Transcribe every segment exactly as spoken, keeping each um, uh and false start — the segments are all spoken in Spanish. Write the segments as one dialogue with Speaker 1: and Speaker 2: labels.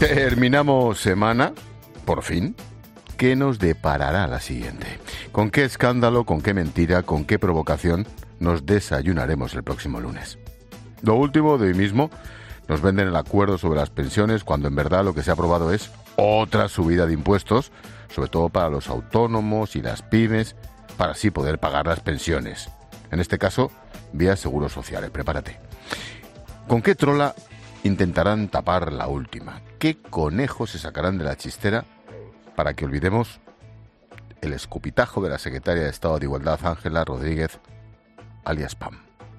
Speaker 1: Terminamos semana, por fin. ¿Qué nos deparará la siguiente? ¿Con qué escándalo, con qué mentira, con qué provocación nos desayunaremos el próximo lunes? Lo último de hoy mismo, nos venden el acuerdo sobre las pensiones cuando en verdad lo que se ha aprobado es otra subida de impuestos, sobre todo para los autónomos y las pymes, para así poder pagar las pensiones. En este caso, vía seguros sociales. Prepárate. ¿Con qué trola intentarán tapar la última? ¿Qué conejo se sacarán de la chistera para que olvidemos el escupitajo de la secretaria de Estado de Igualdad, Ángela Rodríguez, alias Pam?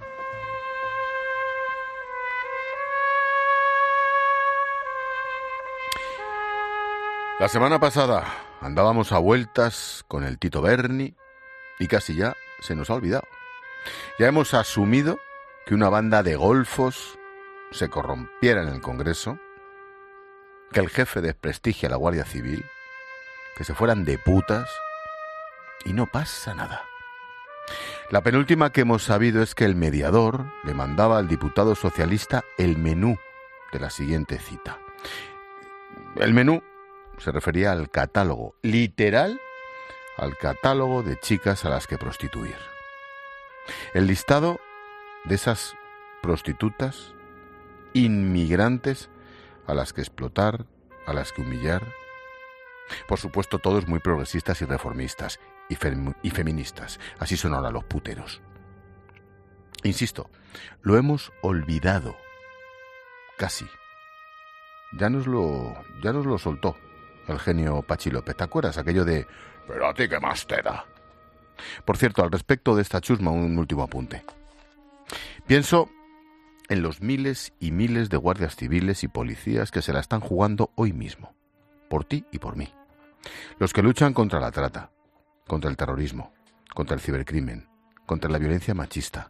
Speaker 1: La semana pasada andábamos a vueltas con el Tito Berni y casi ya se nos ha olvidado. Ya hemos asumido que una banda de golfos se corrompiera en el Congreso, que el jefe desprestigia a la Guardia Civil, que se fueran de putas y no pasa nada. La penúltima que hemos sabido es que el mediador le mandaba al diputado socialista el menú de la siguiente cita. El menú se refería al catálogo, literal, al catálogo de chicas a las que prostituir. El listado de esas prostitutas inmigrantes a las que explotar, a las que humillar. Por supuesto, todos muy progresistas y reformistas y, fem- y feministas. Así son ahora los puteros. Insisto, lo hemos olvidado. Casi. Ya nos lo, ya nos lo soltó el genio Pachi López. ¿Te acuerdas? Aquello de «¿Pero a ti qué más te da?». Por cierto, al respecto de esta chusma, un último apunte. Pienso en los miles y miles de guardias civiles y policías que se la están jugando hoy mismo, por ti y por mí. Los que luchan contra la trata, contra el terrorismo, contra el cibercrimen, contra la violencia machista.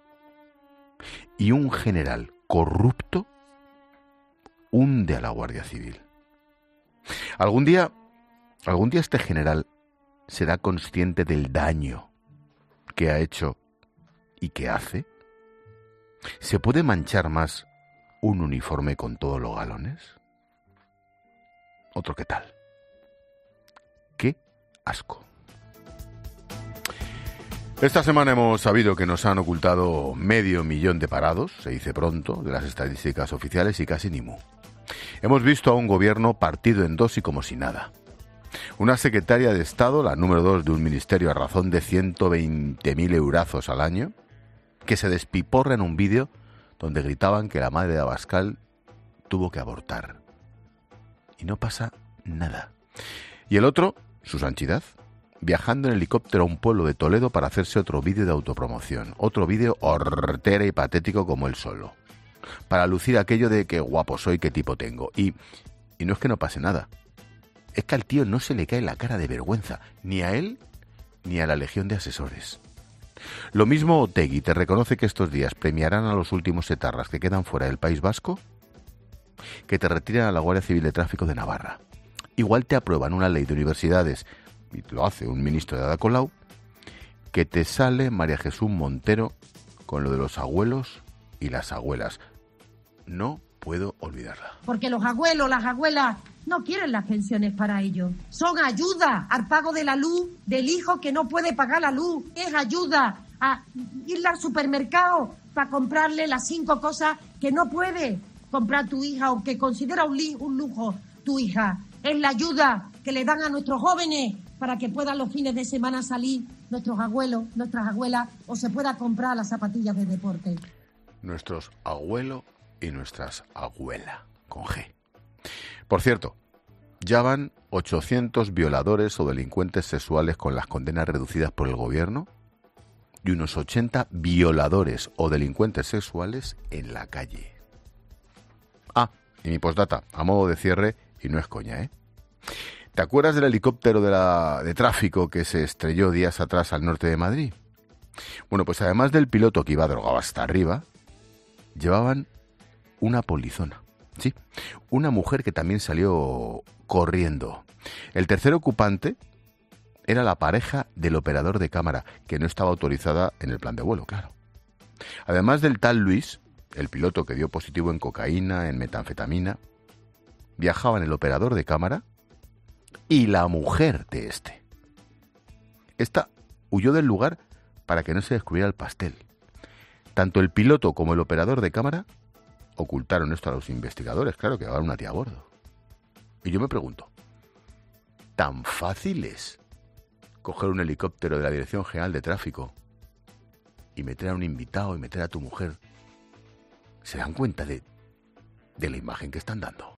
Speaker 1: Y un general corrupto hunde a la Guardia Civil. Algún día, algún día este general será consciente del daño que ha hecho y que hace. ¿Se puede manchar más un uniforme con todos los galones? Otro qué tal. ¡Qué asco! Esta semana hemos sabido que nos han ocultado medio millón de parados, se dice pronto, de las estadísticas oficiales y casi ni mu. Hemos visto a un gobierno partido en dos y como si nada. Una secretaria de Estado, la número dos de un ministerio a razón de ciento veinte mil eurazos al año, que se despiporra en un vídeo donde gritaban que la madre de Abascal tuvo que abortar. Y no pasa nada. Y el otro, su Sanchidad, viajando en helicóptero a un pueblo de Toledo para hacerse otro vídeo de autopromoción. Otro vídeo hortera y patético como él solo. Para lucir aquello de qué guapo soy, qué tipo tengo. Y, y no es que no pase nada. Es que al tío no se le cae la cara de vergüenza, ni a él ni a la legión de asesores. Lo mismo Otegi te reconoce que estos días premiarán a los últimos etarras que quedan fuera del País Vasco, que te retiran a la Guardia Civil de Tráfico de Navarra. Igual te aprueban una ley de universidades, y lo hace un ministro de Ada Colau, que te sale María Jesús Montero con lo de los abuelos y las abuelas. No puedo olvidarla.
Speaker 2: Porque los abuelos, las abuelas, no quieren las pensiones para ellos. Son ayuda al pago de la luz del hijo que no puede pagar la luz. Es ayuda a ir al supermercado para comprarle las cinco cosas que no puede comprar tu hija o que considera un, li- un lujo tu hija. Es la ayuda que le dan a nuestros jóvenes para que puedan los fines de semana salir nuestros abuelos, nuestras abuelas, o se pueda comprar las zapatillas de deporte.
Speaker 1: Nuestros abuelos y nuestras abuelas, con G. Por cierto, ya van ochocientos violadores o delincuentes sexuales con las condenas reducidas por el gobierno y unos ochenta violadores o delincuentes sexuales en la calle. Ah, y mi postdata, a modo de cierre, y no es coña, ¿eh? ¿Te acuerdas del helicóptero de, la, de tráfico que se estrelló días atrás al norte de Madrid? Bueno, pues además del piloto que iba drogado hasta arriba, llevaban una polizona. Sí, una mujer que también salió corriendo. El tercer ocupante era la pareja del operador de cámara, que no estaba autorizada en el plan de vuelo, claro. Además del tal Luis, el piloto que dio positivo en cocaína, en metanfetamina, viajaban el operador de cámara y la mujer de este. Esta huyó del lugar para que no se descubriera el pastel. Tanto el piloto como el operador de cámara ocultaron esto a los investigadores, claro que va una tía a bordo. Y yo me pregunto, ¿tan fácil es coger un helicóptero de la Dirección General de Tráfico y meter a un invitado y meter a tu mujer? ¿Se dan cuenta de, de la imagen que están dando?